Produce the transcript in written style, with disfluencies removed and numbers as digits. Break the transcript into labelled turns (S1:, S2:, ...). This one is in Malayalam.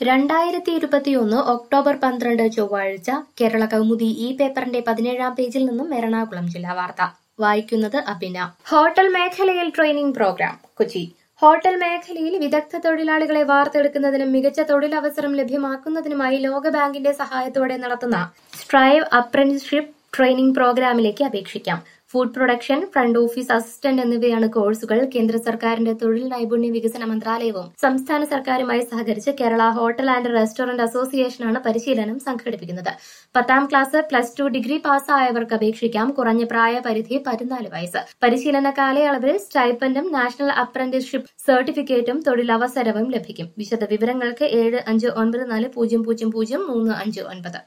S1: 2021 ഒക്ടോബർ 12 ചൊവ്വാഴ്ച കേരള കൗമുദി ഈ പേപ്പറിന്റെ 17-ാം പേജിൽ നിന്നും എറണാകുളം ജില്ലാ വാർത്ത വായിക്കുന്നത് അഭിന. ഹോട്ടൽ മേഖലയിൽ ട്രെയിനിംഗ് പ്രോഗ്രാം കൊച്ചി. ഹോട്ടൽ മേഖലയിൽ വിദഗ്ധ തൊഴിലാളികളെ വാർത്തെടുക്കുന്നതിനും മികച്ച തൊഴിലവസരം ലഭ്യമാക്കുന്നതിനുമായി ലോകബാങ്കിന്റെ സഹായത്തോടെ നടത്തുന്ന സ്ട്രൈവ് അപ്രന്റീസ്ഷിപ്പ് ട്രെയിനിംഗ് പ്രോഗ്രാമിലേക്ക് അപേക്ഷിക്കാം. Food production, front office assistant എന്നിവയാണ് കോഴ്സുകൾ. കേന്ദ്ര സർക്കാരിന്റെ തൊഴിൽ നൈപുണ്യ വികസന മന്ത്രാലയവും സംസ്ഥാന സർക്കാരുമായി സഹകരിച്ച് കേരള ഹോട്ടൽ ആൻഡ് റെസ്റ്റോറന്റ് അസോസിയേഷനാണ് പരിശീലനം സംഘടിപ്പിക്കുന്നത്. 10ാം ക്ലാസ്, +2 ഡിഗ്രി പാസ്സായവർക്ക് അപേക്ഷിക്കാം. കുറഞ്ഞ പ്രായപരിധി 14 വയസ്സ്. പരിശീലന കാലയളവിൽ സ്റ്റൈപ്പൻഡും നാഷണൽ അപ്രന്റീസ്ഷിപ്പ് സർട്ടിഫിക്കറ്റും തൊഴിലവസരവും ലഭിക്കും. വിശദ വിവരങ്ങൾക്ക് 7594000359.